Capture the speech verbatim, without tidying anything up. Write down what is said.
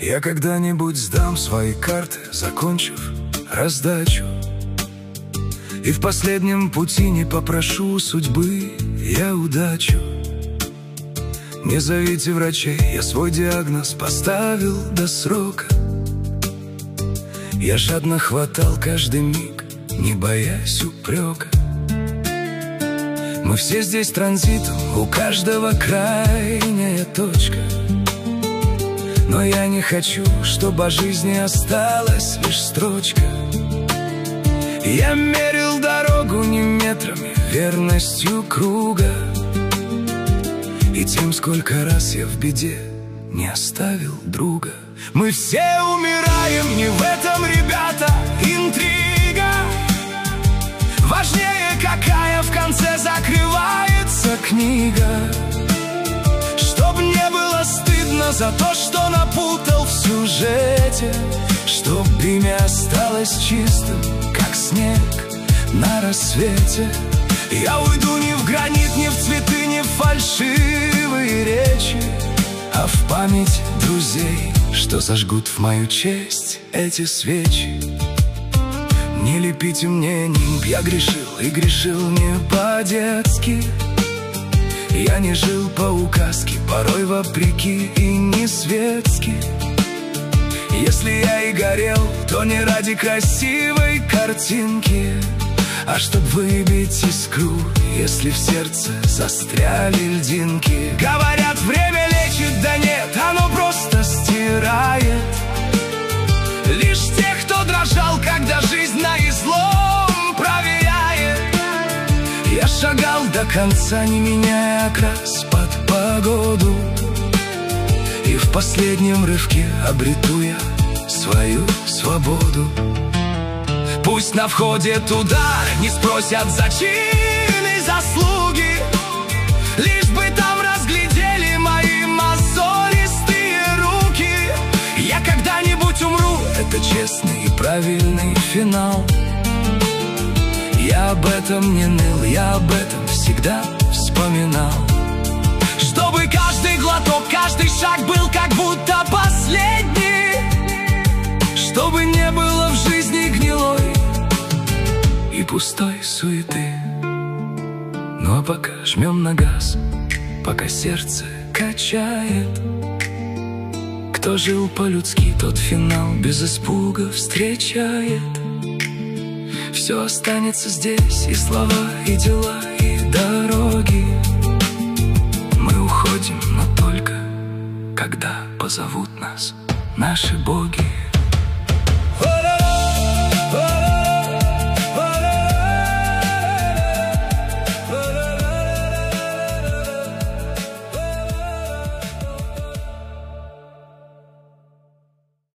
Я когда-нибудь сдам свои карты, закончив раздачу, и в последнем пути не попрошу у судьбы я удачу. Не зовите врачей, я свой диагноз поставил до срока. Я жадно хватал каждый миг, не боясь упрека. Мы все здесь транзитом, у каждого крайняя точка. Но я не хочу, чтобы о жизни осталась лишь строчка. Я мерил дорогу не метрами, верностью круга, и тем, сколько раз я в беде не оставил друга. Мы все умираем, не в этом, ребята, интрига. Важнее, какая в конце закрывается книга. Чтоб не было стыдно за то, что напутал в сюжете, чтоб имя осталось чистым, как снег на рассвете. Я уйду не в гранит, не в цветы, не в фальшивые речи, а в память друзей, что зажгут в мою честь эти свечи. Не лепите мне нимб, я грешил, и грешил не по-детски. Я не жил по указке, порой вопреки и не светски. Если я и горел, то не ради красивой картинки, а чтоб выбить искру, если в сердце застряли льдинки. Говорят, время лечит, да нет, оно просто стирает лишь тех, кто дрожал, когда жизнь на излом проверяет. Я шагал до конца, не меняя окрас под погоду, и в последнем рывке обрету я свою свободу. Пусть на входе туда не спросят за чин и заслуги, лишь бы там разглядели мои мозолистые руки. Я когда-нибудь умру, это честный и правильный финал. Я об этом не ныл, я об этом всегда вспоминал. Чтобы каждый глоток, каждый шаг был как будто последний, чтобы не было в жизни гнилой и пустой суеты. Ну а пока жмем на газ, пока сердце качает. Кто жил по-людски, тот финал без испуга встречает. Все останется здесь, и слова, и дела, и дороги. Мы уходим, но только когда позовут нас наши боги.